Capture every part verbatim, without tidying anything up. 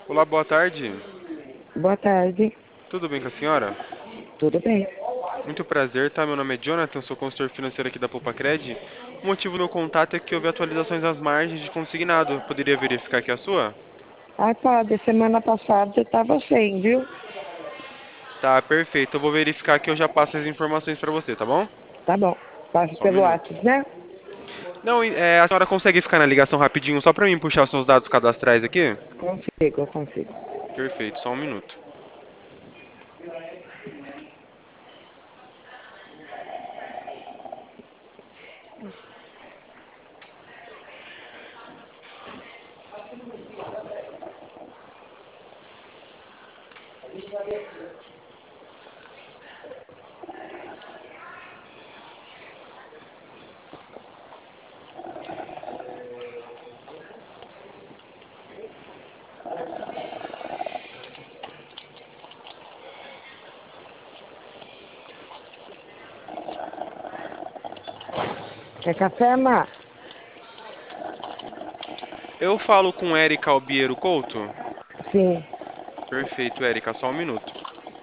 Olá, boa tarde. Boa tarde, Tudo bem com a senhora? tudo bem? Muito prazer, tá? Meu nome é Jonathan, sou consultor financeiro aqui da Poupacred. O motivo do meu contato é que houve atualizações às margens de consignado. Poderia verificar aqui a sua? Ah, pode. Semana passada eu estava sem, viu? Tá, perfeito. Eu vou verificar que eu já passo as informações para você, tá bom? Tá bom. Passa Só um pelo minuto. WhatsApp, né? Não, é, a senhora consegue ficar na ligação rapidinho só para mim puxar os seus dados cadastrais aqui? Consigo, eu consigo. Perfeito, só um minuto. Quer café, Má? Eu falo com Érica Albiero Couto? Sim. Perfeito, Érica, só um minuto.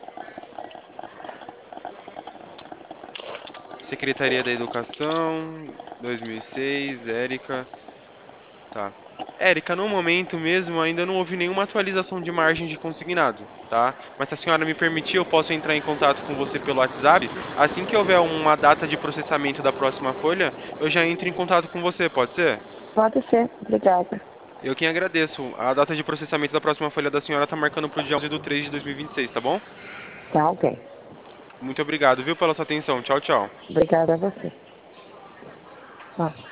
Secretaria da Educação, dois mil e seis, Érica. Tá. Érica, no momento mesmo ainda não houve nenhuma atualização de margem de consignado, tá? Mas se a senhora me permitir, eu posso entrar em contato com você pelo WhatsApp. Assim que houver uma data de processamento da próxima folha, eu já entro em contato com você, pode ser? Pode ser, obrigada. Eu quem agradeço. A data de processamento da próxima folha da senhora tá marcando pro dia onze de três de dois mil e vinte e seis, tá bom? Tá, ok. Muito obrigado, viu, pela sua atenção. Tchau, tchau. Obrigada a você. Ó.